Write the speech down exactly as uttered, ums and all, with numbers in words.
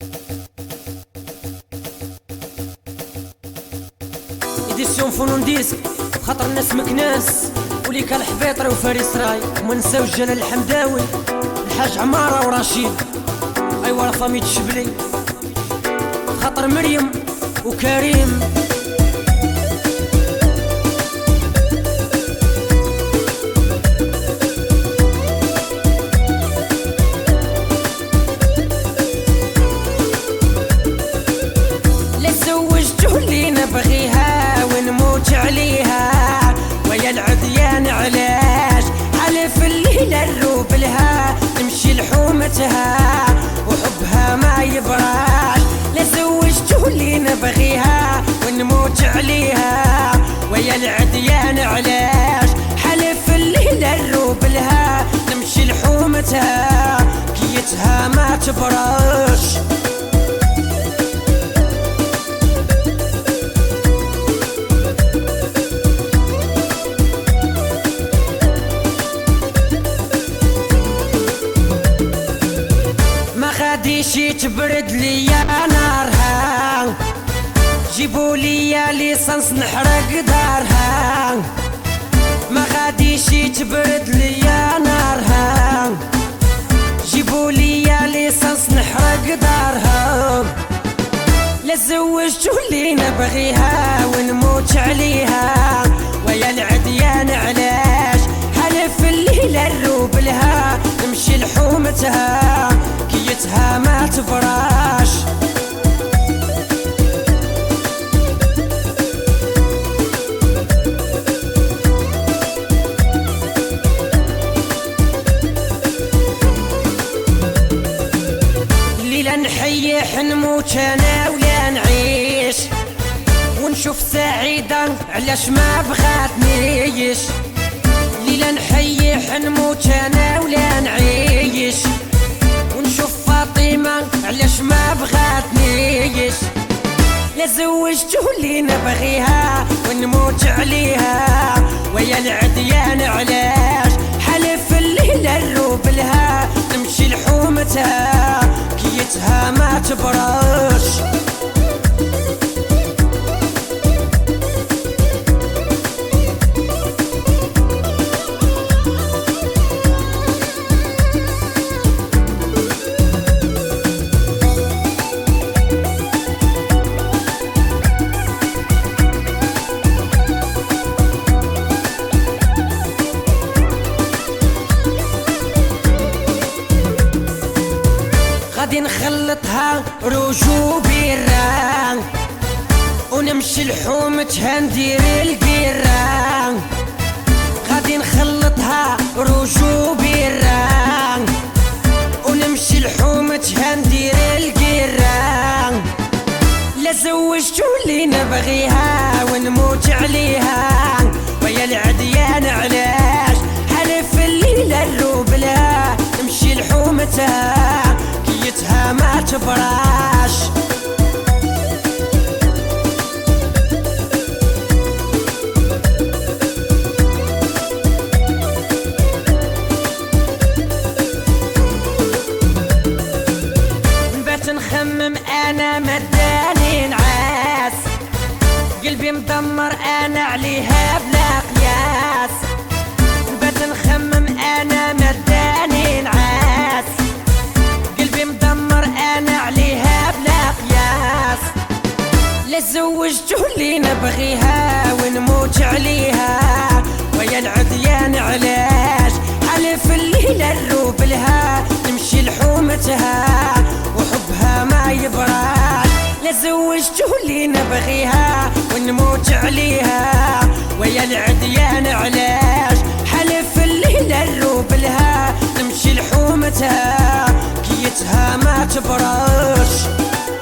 إديسيون فنون ديسك خاطر الناس مكناس وليك الحبيطري وفارس راي وما نساوش جلال الحمداوي الحاج عمارة ورشيد ايوا لا فامي الشبلي خاطر مريم وكريم نبغيها ونموت عليها ويا العديان علاش حلف الليلة الروب لها نمشي لحومتها وحبها ما يبراش لا زوجته اللي نبغيها ونموت عليها ويا العديان علاش حلف الليلة الروب لها نمشي لحومتها كيتها ما تبراش غاديش تبرد ليا نارها جيبوا ليا ليسانس نحرق دارها ما غاديش تبرد ليا نارها جيبوا ليا ليسانس نحرق دارها لا زوجتو اللي نبغيها ونموت عليها ويا العديان علاش حلف الليلة الروب لها نمشي لحومتها كيتها ما تبراش ليلة نحيح نموت انا ولا نعيش ونشوف سعيدة علاش ما بغاتنيش ليلة نحيح نموت انا ولا نعيش ونشوف فاطمة علاش ما بغاتنيش لا زوجته اللي نبغيها ونموت عليها ويا العديان علاش حلف الليلة الروب لها نمشي لحومتها كيتها ما تبراش غادي نخلطها روجو بيران ونمشي لحومتها ندير القيران غادي نخلطها روجو بيران ونمشي لحومتها ندير القيران لا زوجتو اللي نبغيها ونموت عليها ويا العديان علاش حلف الليلة الروب لها نمشي لحومتها كيتها ما تبراش نبات نخمم انا مداني نعاس قلبي مدمر انا عليها بلا قياس نبات نخمم انا مداني نعاس قلبي مدمر انا عليها بلا قياس لا زوجته اللي نبغيها ونموت عليها ويا العديان علاش حلف الليلة الروب لها نمشي لحومتها وحبها ما يبراش لا زوجته اللي نبغيها ونموت عليها ويا العديان علاش حلف الليلة الروب لها نمشي لحومتها كيتها ما تبراش.